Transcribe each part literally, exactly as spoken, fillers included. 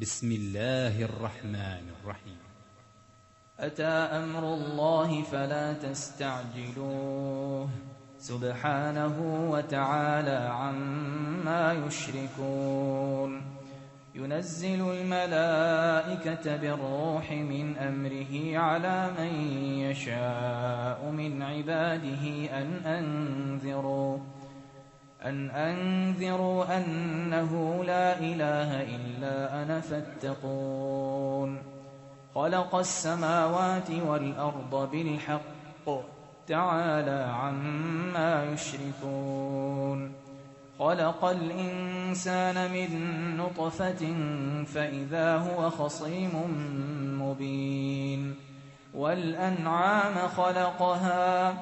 بسم الله الرحمن الرحيم. أتى أمر الله فلا تستعجلوه سبحانه وتعالى عما يشركون. ينزل الملائكة بالروح من أمره على من يشاء من عباده أن أنذروا أن أنذروا أنه لا إله إلا أنا فاتقون. خلق السماوات والأرض بالحق تعالى عما يشركون. خلق الإنسان من نطفة فإذا هو خصيم مبين. والأنعام خلقها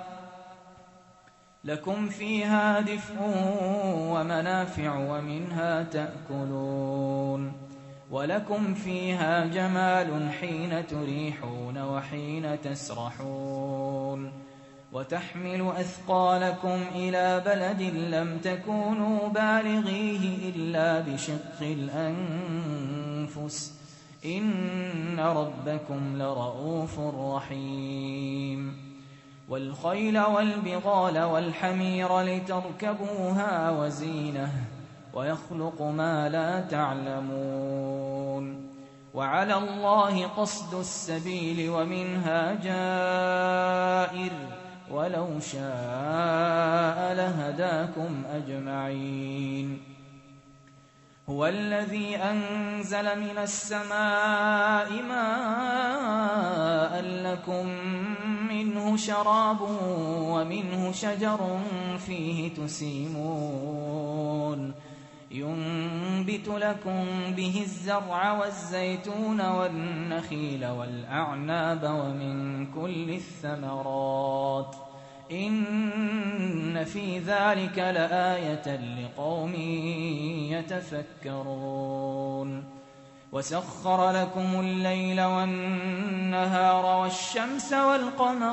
لكم فيها دفء ومنافع ومنها تأكلون. ولكم فيها جمال حين تريحون وحين تسرحون. وتحمل أثقالكم إلى بلد لم تكونوا بالغيه إلا بشق الأنفس إن ربكم لرؤوف رحيم. والخيل والبغال والحمير لتركبوها وزينة ويخلق ما لا تعلمون. وعلى الله قصد السبيل ومنها جائر ولو شاء لهداكم أجمعين. هو الذي أنزل من السماء ماء لكم منه شراب ومنه شجر فيه تسيمون. ينبت لكم به الزرع والزيتون والنخيل والأعناب ومن كل الثمرات إن في ذلك لآية لقوم يتفكرون. وسخر لكم الليل والنهار والشمس والقمر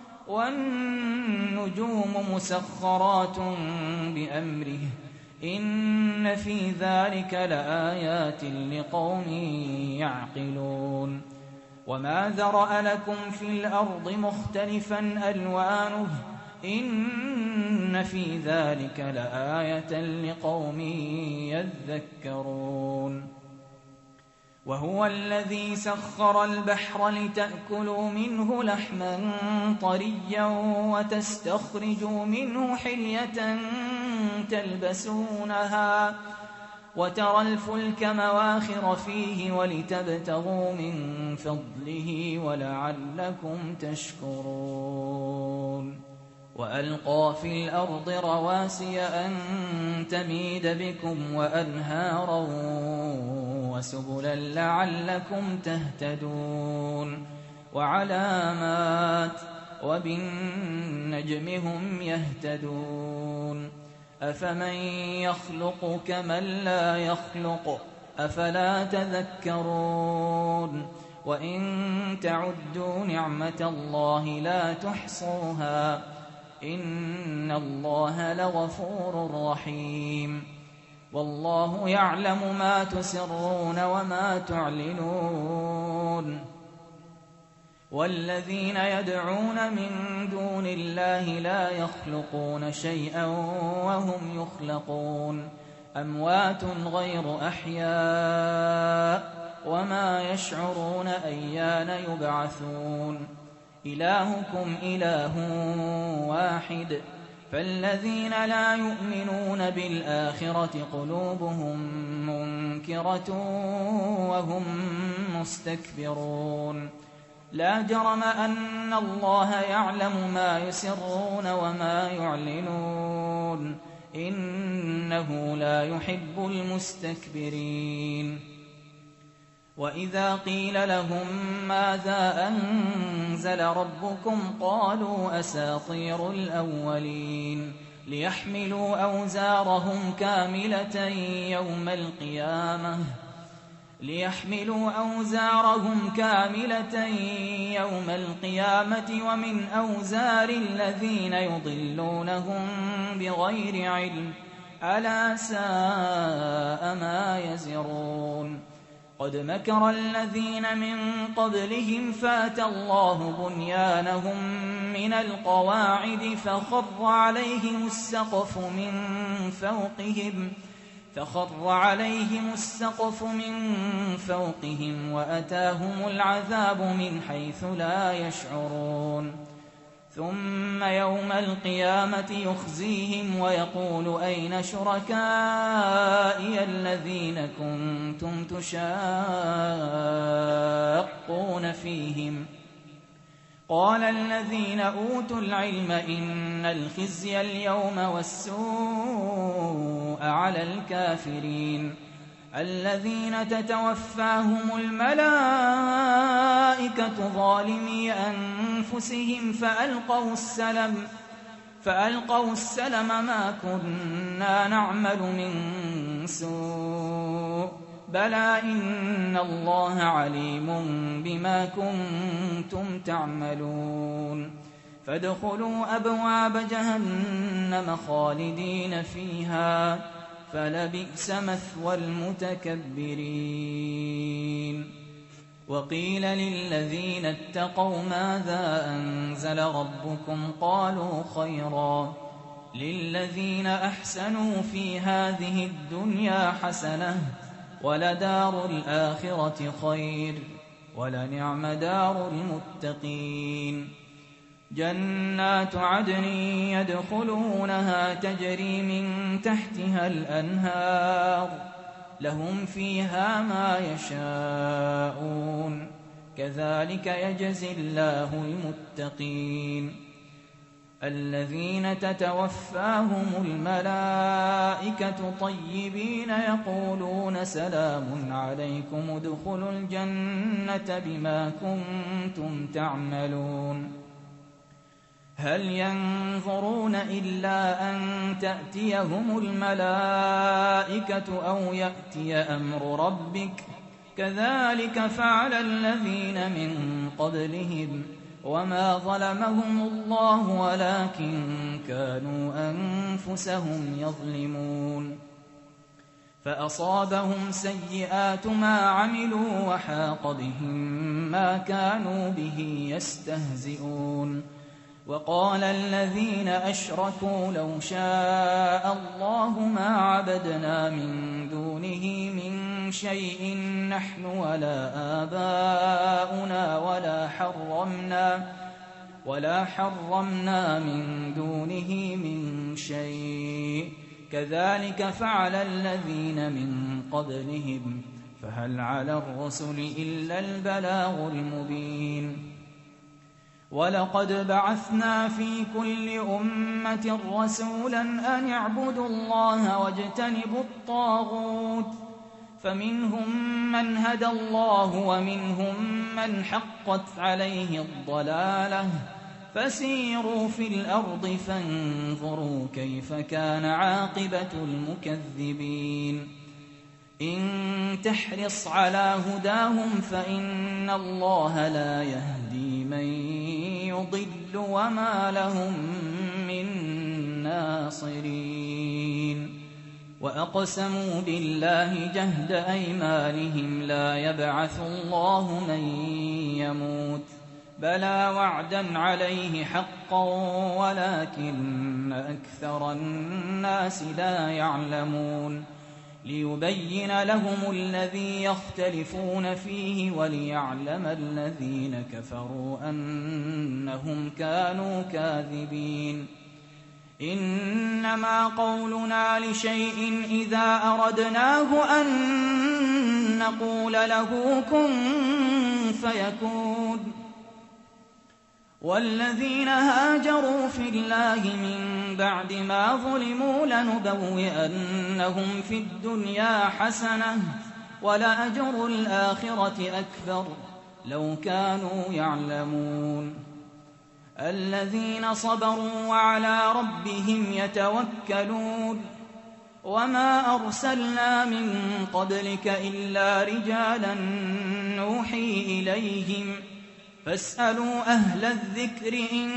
والنجوم مسخرات بأمره إن في ذلك لآيات لقوم يعقلون. وما ذرأ لكم في الأرض مختلفا ألوانه إن في ذلك لآية لقوم يذكرون. وهو الذي سخر البحر لتأكلوا منه لحما طريا وتستخرجوا منه حلية تلبسونها وترى الفلك مواخر فيه ولتبتغوا من فضله ولعلكم تشكرون. وألقى في الأرض رواسي أن تميد بكم وأنهارا وسبلا لعلكم تهتدون. وعلامات وبالنجم هم يهتدون. أفمن يخلق كمن لا يخلق أفلا تذكرون. وإن تعدوا نعمة الله لا تحصوها إن الله لغفور رحيم. والله يعلم ما تسرون وما تعلنون. والذين يدعون من دون الله لا يخلقون شيئا وهم يخلقون. أموات غير أحياء وما يشعرون أيان يبعثون. إلهكم إله واحد فالذين لا يؤمنون بالآخرة قلوبهم منكرة وهم مستكبرون. لا جرم أن الله يعلم ما يسرون وما يعلنون إنه لا يحب المستكبرين. وإذا قيل لهم ماذا أنزل ربكم قالوا أساطير الأولين ليحملوا أوزارهم كاملة يوم القيامة ليحملوا أوزارهم كاملة يوم القيامة ومن أوزار الذين يضلونهم بغير علم ألا ساء ما يزرون. قد مكر الذين من قبلهم فاتى الله بنيانهم من القواعد فخر عليهم السقف من فوقهم فخر عليهم السقف من فوقهم وأتاهم العذاب من حيث لا يشعرون ثم يوم القيامة يخزيهم ويقول أين شركائي الذين كنتم تشاقون فيهم قال الذين أوتوا العلم إن الخزي اليوم والسوء على الكافرين الذين تتوفاهم الملائكة ظالمي أنفسهم فألقوا السلم فألقوا السلم ما كنا نعمل من سوء بلى إن الله عليم بما كنتم تعملون فادخلوا أبواب جهنم خالدين فيها فلبئس مثوى المتكبرين وقيل للذين اتقوا ماذا أنزل ربكم قالوا خيرا للذين أحسنوا في هذه الدنيا حسنة ولدار الآخرة خير ولنعم دار المتقين جنات عدن يدخلونها تجري من تحتها الأنهار لهم فيها ما يشاءون كذلك يجزي الله المتقين الذين تتوفاهم الملائكة طيبين يقولون سلام عليكم ادخلوا الجنة بما كنتم تعملون هل ينظرون إلا أن تأتيهم الملائكة أو يأتي أمر ربك كذلك فعل الذين من قبلهم وما ظلمهم الله ولكن كانوا أنفسهم يظلمون فأصابهم سيئات ما عملوا وحاق بهم ما كانوا به يستهزئون وقال الذين أشركوا لو شاء الله ما عبدنا من دونه من شيء نحن ولا آباؤنا ولا حرمنا ولا حرمنا من دونه من شيء كذلك فعل الذين من قبلهم فهل على الرسل إلا البلاغ المبين ولقد بعثنا في كل أمة رسولا أن اعبدوا الله واجتنبوا الطاغوت فمنهم من هدى الله ومنهم من حقت عليه الضلالة فسيروا في الأرض فانظروا كيف كان عاقبة المكذبين إن تحرص على هداهم فإن الله لا يهدي من يضل وما لهم من ناصرين وأقسموا بالله جهد أيمانهم لا يبعث الله من يموت بلى وعدا عليه حقا ولكن أكثر الناس لا يعلمون ليبين لهم الذي يختلفون فيه وليعلم الذين كفروا أنهم كانوا كاذبين إنما قولنا لشيء إذا أردناه أن نقول له كن فيكون والذين هاجروا في الله من بعد ما ظلموا لنبوئنهم في الدنيا حسنة ولأجر الآخرة أكبر لو كانوا يعلمون الذين صبروا وعلى ربهم يتوكلون وما أرسلنا من قبلك إلا رجالا نوحي إليهم فاسألوا أهل الذكر إن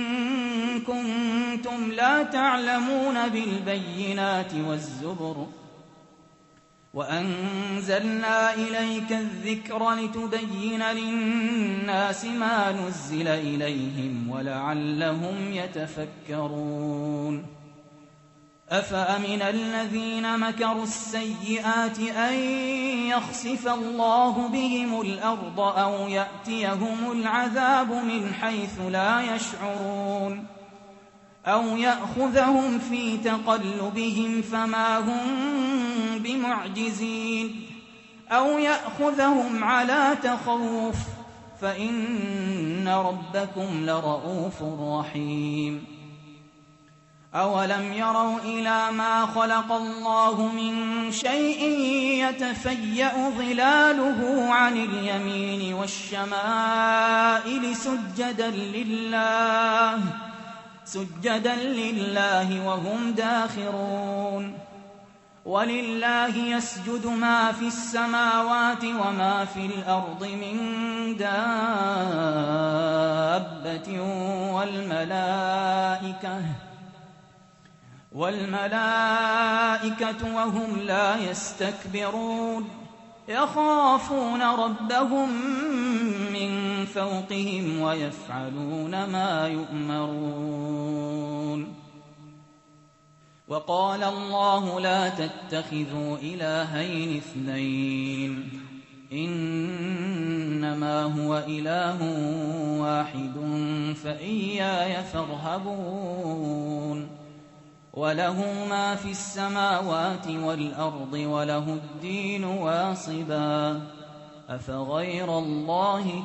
كنتم لا تعلمون بالبينات والزبر وأنزلنا إليك الذكر لتبين للناس ما نزل إليهم ولعلهم يتفكرون أفأمن الذين مكروا السيئات أن يخسف الله بهم الأرض أو يأتيهم العذاب من حيث لا يشعرون أو يأخذهم في تقلبهم فما هم بمعجزين أو يأخذهم على تخوف فإن ربكم لرؤوف رحيم أولم يروا إلى ما خلق الله من شيء يتفيأ ظلاله عن اليمين والشمائل سجدا لله سجدا لله وهم داخرون ولله يسجد ما في السماوات وما في الأرض من دابة والملائكة والملائكة وهم لا يستكبرون يخافون ربهم من فوقهم ويفعلون ما يؤمرون وقال الله لا تتخذوا إلهين اثنين إنما هو إله واحد فإياي فارهبون وله ما في السماوات والأرض وله الدين واصبا أفغير الله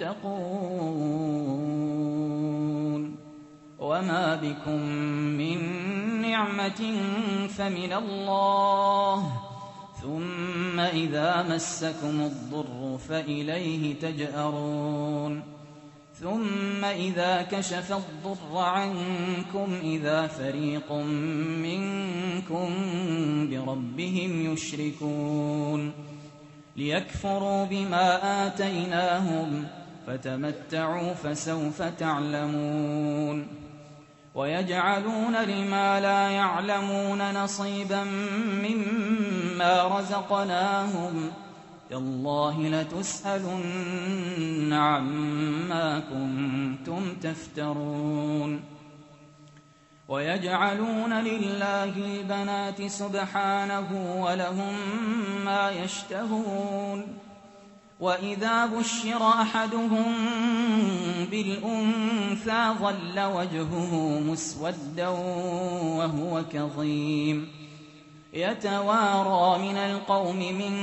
تتقون وما بكم من نعمة فمن الله ثم إذا مسكم الضر فإليه تجأرون ثم إذا كشف الضر عنكم إذا فريق منكم بربهم يشركون ليكفروا بما آتيناهم فتمتعوا فسوف تعلمون ويجعلون لما لا يعلمون نصيبا مما رزقناهم تالله لتسألن عما كنتم تفترون ويجعلون لله البنات سبحانه ولهم ما يشتهون وإذا بشر أحدهم بالأنثى ظل وجهه مسودا وهو كظيم يتوارى من القوم من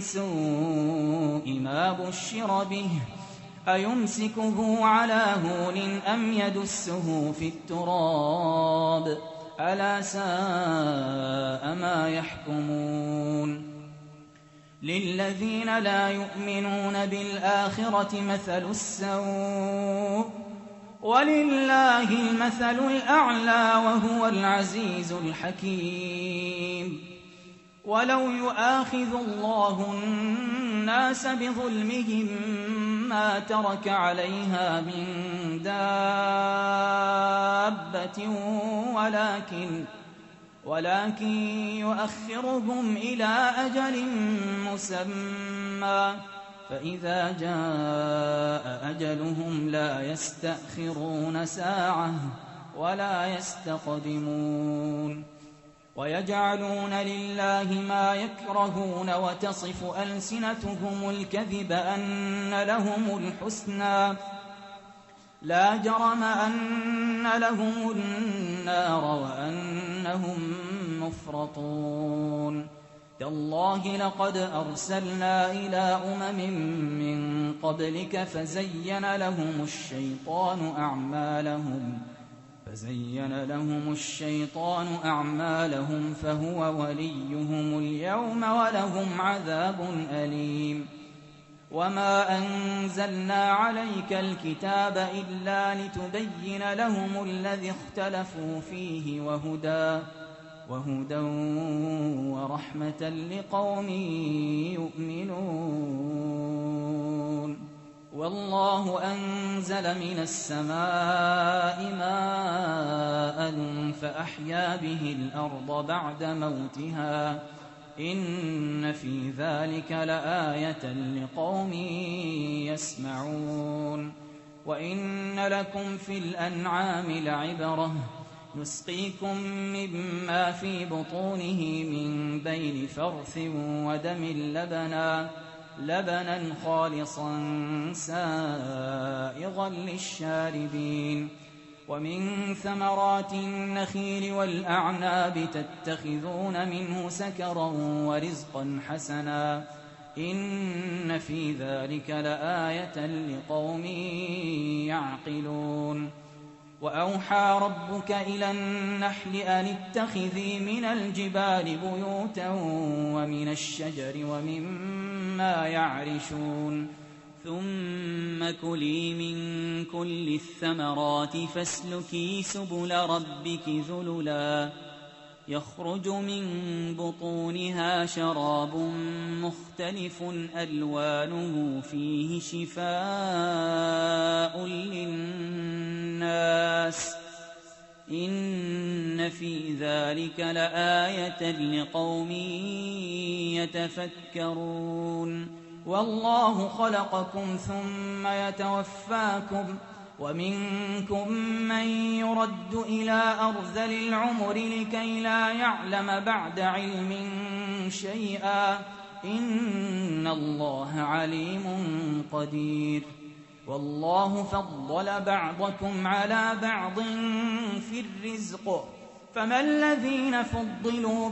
سوء ما بشر به أيمسكه على هون أم يدسه في التراب ألا ساء ما يحكمون للذين لا يؤمنون بالآخرة مثل السوء ولله المثل الأعلى وهو العزيز الحكيم ولو يؤاخذ الله الناس بظلمهم ما ترك عليها من دابة ولكن ولكن يؤخرهم إلى أجل مسمى فإذا جاء أجلهم لا يستأخرون ساعة ولا يستقدمون ويجعلون لله ما يكرهون وتصف ألسنتهم الكذب أن لهم الحسنى لا جرم أن لهم النار وأنهم مفرطون تالله لقد أرسلنا إلى أمم من قبلك فزين لهم الشيطان أعمالهم فزين لهم الشيطان أعمالهم فهو وليهم اليوم ولهم عذاب أليم وما أنزلنا عليك الكتاب إلا لتبين لهم الذي اختلفوا فيه وهدى وهدى ورحمة لقوم يؤمنون والله أنزل من السماء ماء فأحيا به الأرض بعد موتها إن في ذلك لآية لقوم يسمعون وإن لكم في الأنعام لعبرة نسقيكم مما في بطونه من بين فرث ودم لبنا لبنا خالصا سائغا للشاربين ومن ثمرات النخيل والأعناب تتخذون منه سكرا ورزقا حسنا إن في ذلك لآية لقوم يعقلون وأوحى ربك إلى النحل أن اتخذي من الجبال بيوتا ومن الشجر ومما يعرشون ثم كلي من كل الثمرات فاسلكي سبل ربك ذللا يخرج من بطونها شراب مختلف ألوانه فيه شفاء للناس إن في ذلك لآية لقوم يتفكرون والله خلقكم ثم يتوفاكم ومنكم من يرد إلى أرذل العمر لكي لا يعلم بعد علم شيئا إن الله عليم قدير والله فضل بعضكم على بعض في الرزق فما الذين فضلوا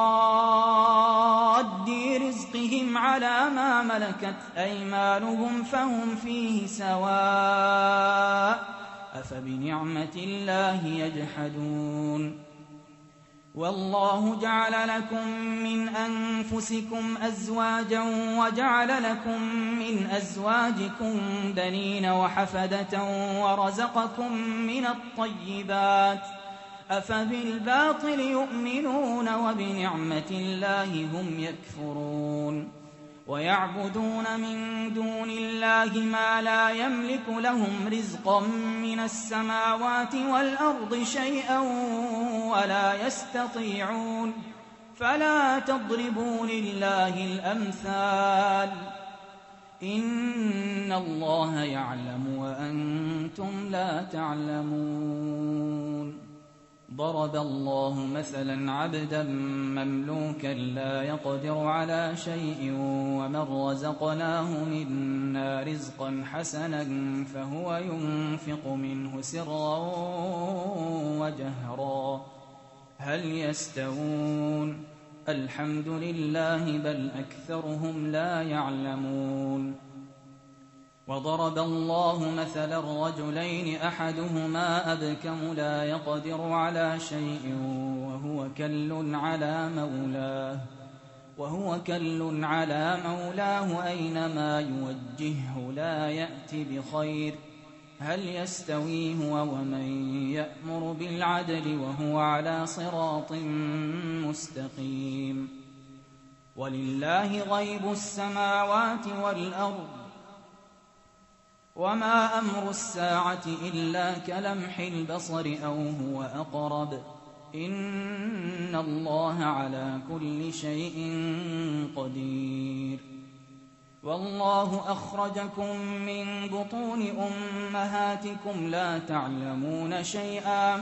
براد رزقهم على ما ملكت أيمانهم فهم فيه سواء أفبنعمة الله يجحدون والله جعل لكم من أنفسكم أزواجا وجعل لكم من أزواجكم بنين وحفدة ورزقكم من الطيبات أفبالباطل يؤمنون وبنعمة الله هم يكفرون ويعبدون من دون الله ما لا يملك لهم رزقا من السماوات والأرض شيئا ولا يستطيعون فلا تضربوا لله الأمثال إن الله يعلم وأنتم لا تعلمون ضرب الله مثلا عبدا مملوكا لا يقدر على شيء ومن رزقناه منا رزقا حسنا فهو ينفق منه سرا وجهرا هل يستوون الحمد لله بل أكثرهم لا يعلمون وضرب الله مثلا رجلين أحدهما أبكم لا يقدر على شيء وهو كل على مولاه وهو كل على مولاه أينما يوجهه لا يأتي بخير هل يستوي هو ومن يأمر بالعدل وهو على صراط مستقيم ولله غيب السماوات والأرض وما أمر الساعة إلا كلمح البصر أو هو أقرب إن الله على كل شيء قدير والله أخرجكم من بطون أمهاتكم لا تعلمون شيئا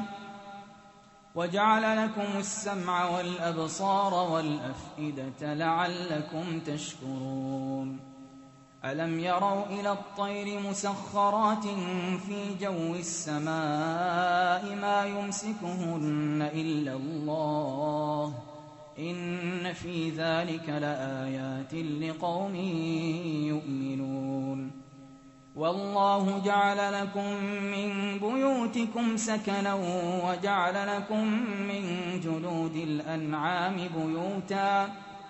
وجعل لكم السمع والأبصار والأفئدة لعلكم تشكرون ألم يروا إلى الطير مسخرات في جو السماء ما يمسكهن إلا الله إن في ذلك لآيات لقوم يؤمنون والله جعل لكم من بيوتكم سكنا وجعل لكم من جلود الأنعام بيوتا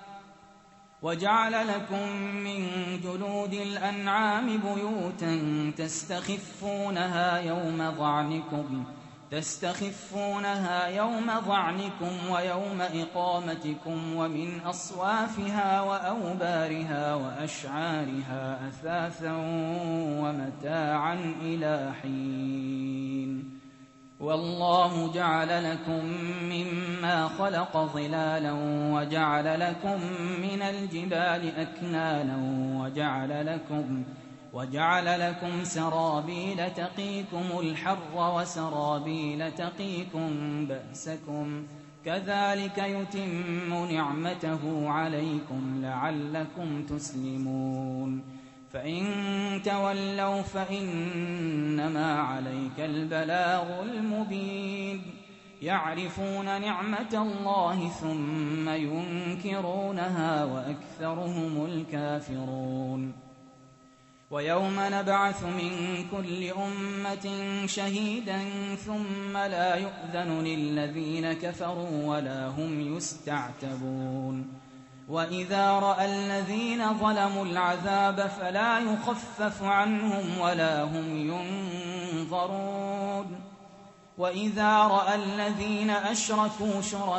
وجعل لكم من جلود الأنعام بيوتا تستخفونها يوم ظعنكم تستخفونها يوم ظعنكم ويوم إقامتكم ومن أصوافها وأوبارها وأشعارها أثاثا ومتاعا إلى حين والله جعل لكم مما خلق ظلالا وجعل لكم من الجبال أكنانا وجعل لكم وجعل لكم سرابيل تقيكم الحر وسرابيل تقيكم بأسكم كذلك يتم نعمته عليكم لعلكم تسلمون فإن تولوا فإنما عليك البلاغ المبين يعرفون نعمة الله ثم ينكرونها وأكثرهم الكافرون ويوم نبعث من كل أمة شهيدا ثم لا يؤذن للذين كفروا ولا هم يستعتبون وإذا رأى الذين ظلموا العذاب فلا يخفف عنهم ولا هم ينظرون وإذا رأى الذين أشركوا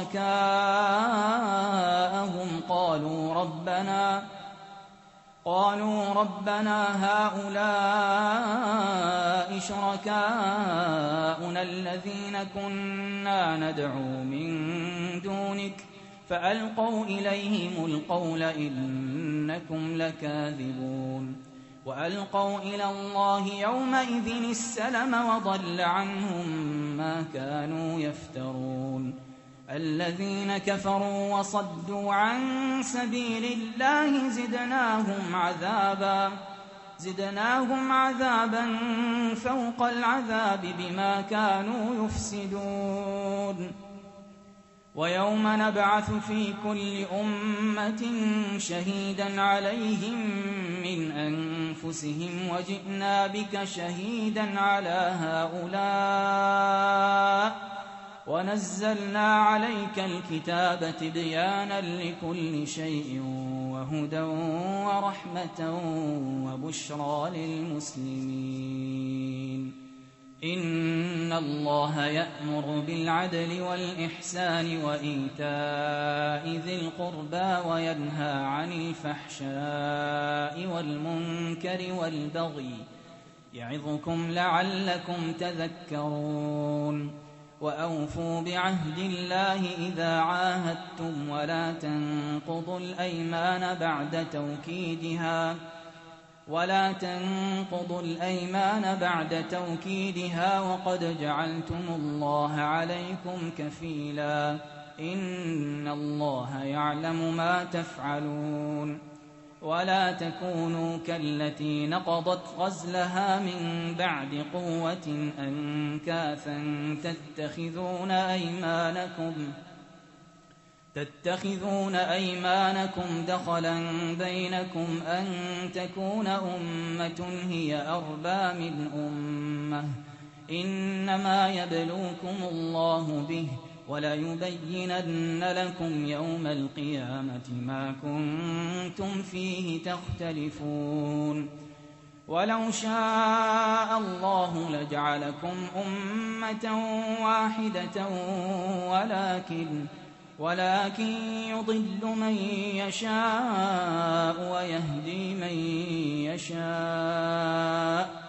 شركاءهم قالوا ربنا قالوا ربنا هؤلاء شركاؤنا الذين كنا ندعو من دونك فألقوا إليهم القول إنكم لكاذبون وألقوا إلى الله يومئذ السلم وضل عنهم ما كانوا يفترون الذين كفروا وصدوا عن سبيل الله زدناهم عذابا زدناهم عذابا فوق العذاب بما كانوا يفسدون ويوم نبعث في كل أمة شهيدا عليهم من أنفسهم وجئنا بك شهيدا على هؤلاء ونزلنا عليك الكتاب تبيانا لكل شيء وهدى ورحمة وبشرى للمسلمين إن الله يأمر بالعدل والإحسان وإيتاء ذي القربى وينهى عن الفحشاء والمنكر والبغي يعظكم لعلكم تذكرون وأوفوا بعهد الله إذا عاهدتم ولا تنقضوا الأيمان بعد توكيدها ولا تنقضوا الأيمان بعد توكيدها وقد جعلتم الله عليكم كفيلا إن الله يعلم ما تفعلون ولا تكونوا كالتي نقضت غزلها من بعد قوة أنكاثا تتخذون أيمانكم تتخذون أيمانكم دخلا بينكم أن تكون أمة هي أربى من أمة إنما يبلوكم الله به وليبينن لكم يوم القيامة ما كنتم فيه تختلفون ولو شاء الله لجعلكم أمة واحدة ولكن ولكن يضل من يشاء ويهدي من يشاء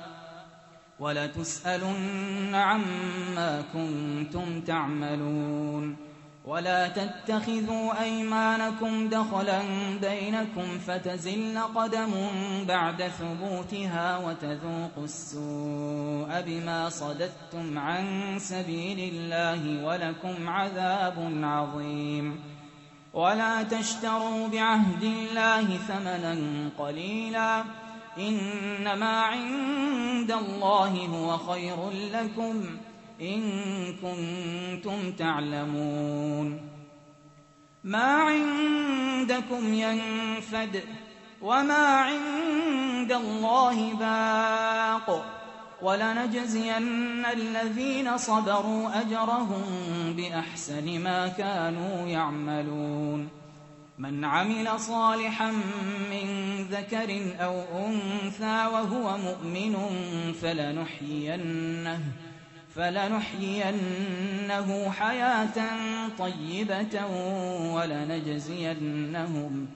ولتسألن عما كنتم تعملون ولا تتخذوا أيمانكم دخلا بينكم فتزل قدم بعد ثبوتها وتذوقوا السوء بما صددتم عن سبيل الله ولكم عذاب عظيم ولا تشتروا بعهد الله ثمنا قليلا إنما عند الله هو خير لكم إن كنتم تعلمون ما عندكم ينفد وما عند الله باق ولنجزين الذين صبروا أجرهم بأحسن ما كانوا يعملون من عمل صالحا من ذكر أو أنثى وهو مؤمن فلنحيينه فلنحيينه حياة طيبة ولنجزينهم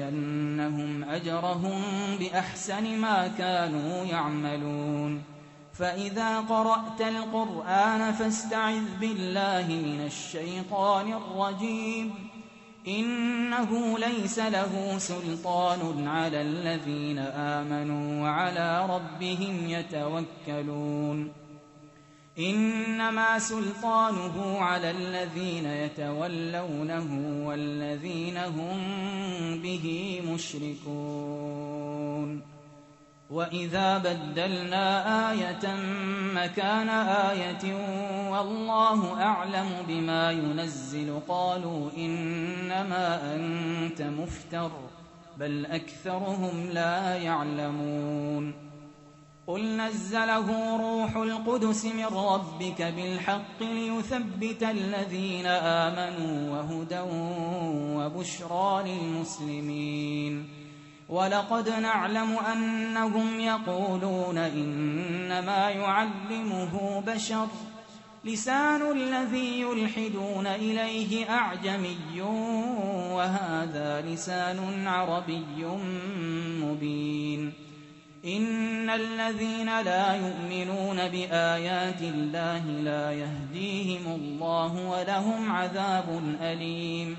ولنجزينهم أجرهم بأحسن ما كانوا يعملون فإذا قرأت القرآن فاستعذ بالله من الشيطان الرجيم إنه ليس له سلطان على الذين آمنوا وعلى ربهم يتوكلون إنما سلطانه على الذين يتولونه والذين هم به مشركون وإذا بدلنا آية مكان آية والله أعلم بما ينزل قالوا إنما أنت مفتر بل أكثرهم لا يعلمون قل نزله روح القدس من ربك بالحق ليثبت الذين آمنوا وهدى وبشرى للمسلمين ولقد نعلم أنهم يقولون إنما يعلمه بشر لسان الذي يلحدون إليه أعجمي وهذا لسان عربي مبين إن الذين لا يؤمنون بآيات الله لا يهديهم الله ولهم عذاب أليم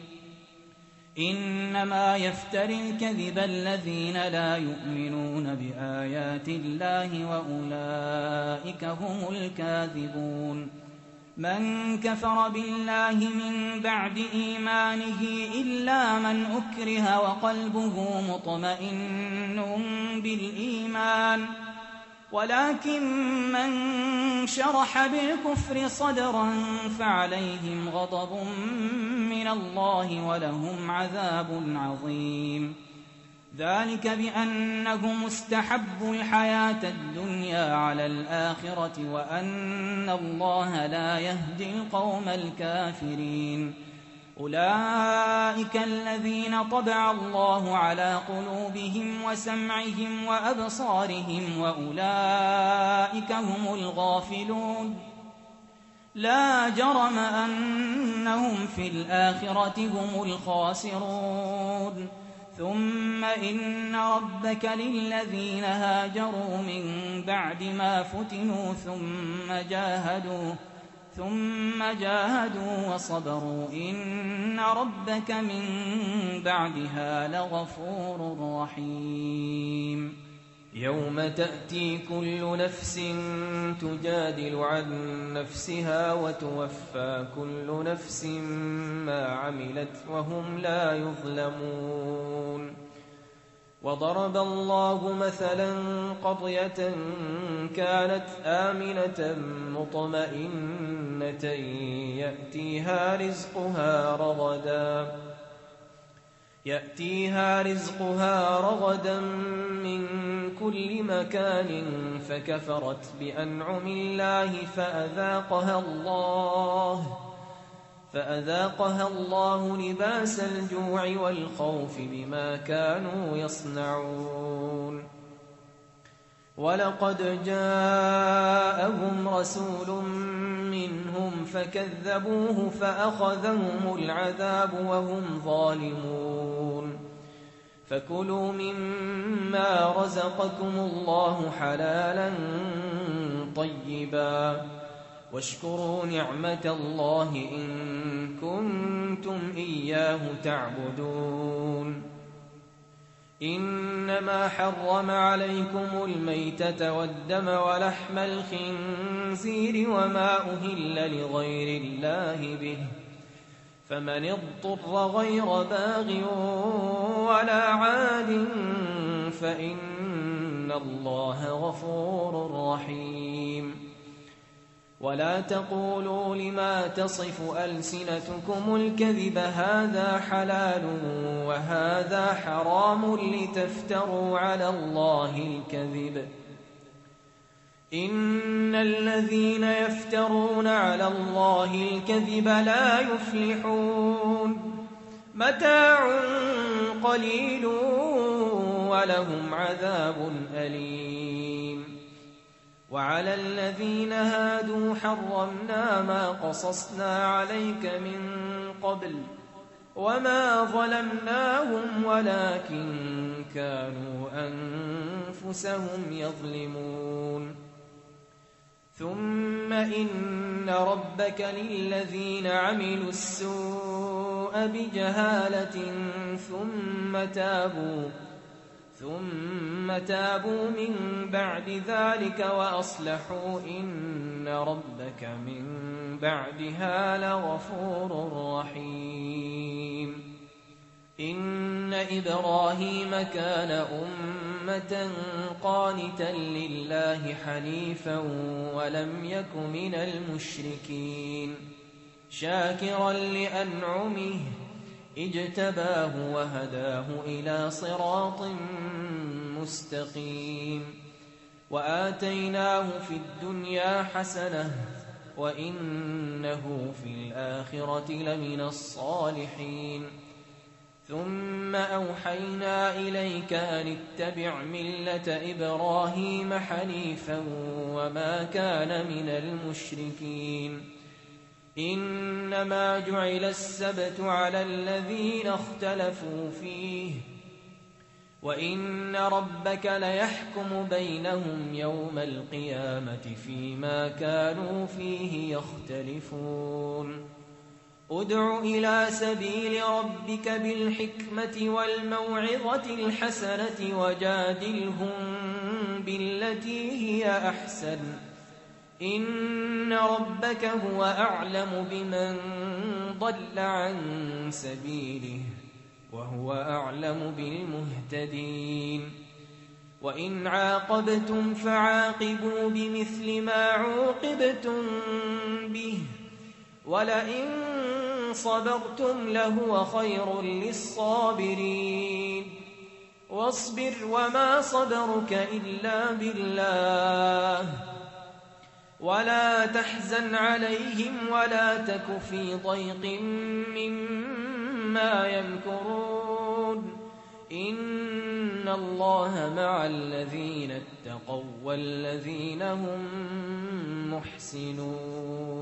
إنما يفتري الكذب الذين لا يؤمنون بآيات الله وأولئك هم الكاذبون من كفر بالله من بعد إيمانه إلا من أكره وقلبه مطمئن بالإيمان ولكن من شرح بالكفر صدرا فعليهم غضب من الله ولهم عذاب عظيم ذلك بأنهم استحبوا الحياة الدنيا على الآخرة وأن الله لا يهدي القوم الكافرين أولئك الذين طبع الله على قلوبهم وسمعهم وأبصارهم وأولئك هم الغافلون لا جرم أنهم في الآخرة هم الخاسرون ثم إن ربك للذين هاجروا من بعد ما فتنوا ثم جاهدوا ثم جاهدوا وصبروا إن ربك من بعدها لغفور رحيم يوم تأتي كل نفس تجادل عن نفسها وتوفى كل نفس ما عملت وهم لا يظلمون وضرب الله مثلا قرية كانت آمنة مطمئنة يأتيها رزقها رغدا يأتيها رزقها رغدا من كل مكان فكفرت بأنعم الله فأذاقها الله فأذاقها الله لباس الجوع والخوف بما كانوا يصنعون ولقد جاءهم رسول منهم فكذبوه فأخذهم العذاب وهم ظالمون فكلوا مما رزقكم الله حلالا طيبا واشكروا نعمة الله إن كنتم إياه تعبدون إنما حرم عليكم الميتة والدم ولحم الخنزير وما أهل لغير الله به فمن اضطر غير باغ ولا عاد فإن الله غفور رحيم ولا تقولوا لما تصف ألسنتكم الكذب هذا حلال وهذا حرام لتفتروا على الله الكذب إن الذين يفترون على الله الكذب لا يفلحون متاع قليل ولهم عذاب أليم وعلى الذين هادوا حرمنا ما قصصنا عليك من قبل وما ظلمناهم ولكن كانوا أنفسهم يظلمون ثم إن ربك للذين عملوا السوء بجهالة ثم تابوا ثم تابوا من بعد ذلك وأصلحوا إن ربك من بعدها لغفور رحيم. إن إبراهيم كان أمة قانتا لله حنيفا ولم يك من المشركين شاكرا لأنعمه اجتباه وهداه إلى صراط مستقيم. وآتيناه في الدنيا حسنة وإنه في الآخرة لمن الصالحين. ثم أوحينا إليك أن اتبع ملة إبراهيم حنيفا وما كان من المشركين. إنما جعل السبت على الذين اختلفوا فيه وإن ربك ليحكم بينهم يوم القيامة فيما كانوا فيه يختلفون. ادع إلى سبيل ربك بالحكمة والموعظة الحسنة وجادلهم بالتي هي أحسن إن ربك هو أعلم بمن ضل عن سبيله وهو أعلم بالمهتدين. وإن عاقبتم فعاقبوا بمثل ما عوقبتم به ولئن صبرتم لهو خير للصابرين. واصبر وما صبرك إلا بالله ولا تحزن عليهم ولا تك في ضيق مما يمكرون. إن الله مع الذين اتقوا والذين هم محسنون.